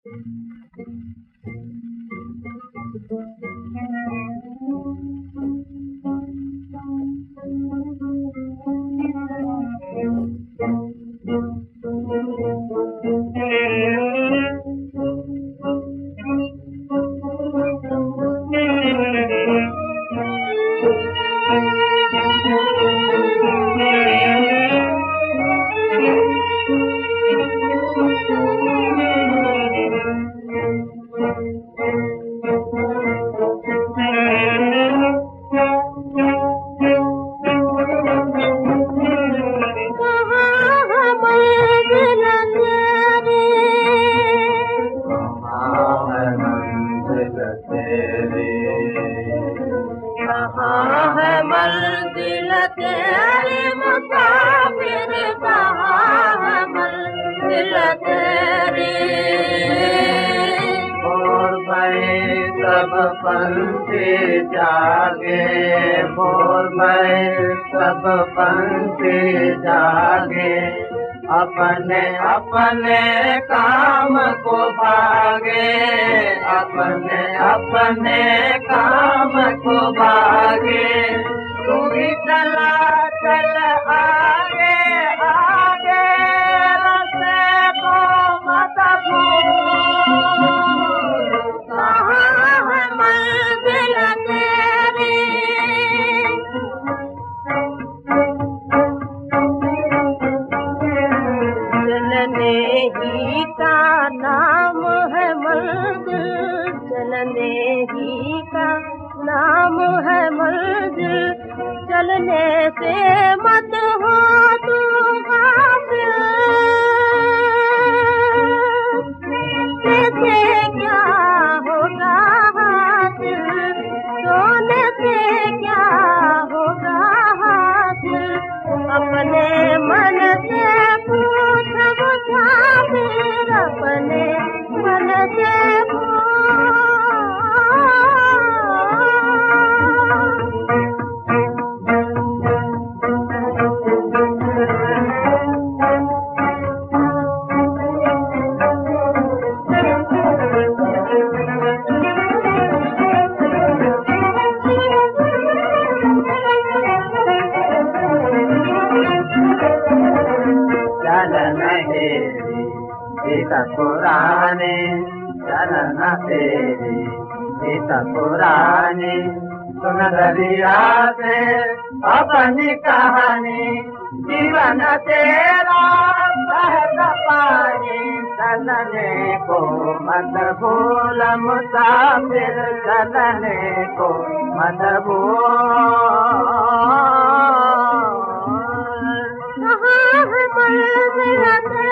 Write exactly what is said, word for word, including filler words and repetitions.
कहाँ है मंजिल तेरी मुसाफिर, कहाँ है मंजिल तेरी। भोर भये सब पंछी जागे, भोर भये सब पंछी जागे, अपने अपने काम को भागे, अपने अपने काम को भागे। तू भी चला चल आगे आगे, रास्ते को मत भूल, कहाँ है मंजिल तेरी। चलने ही का नाम है मंजिल, चलने ही का नाम है मंजिल, चलने से मत हो तू गाफिल। कैसे क्या होगा हासिल, सोने से क्या होगा हासिल, अपने मन से पूछ मुसाफिर, अपने मन से गीता पुरानी, चलन तेरी गीता पुरानी, सुन दरिया से अपनी कहानी, जीवन तेरा बहता पानी। चलने को मत भूल मुसाफिर, चलने को मत भूल। कहाँ है मंजिल तेरी।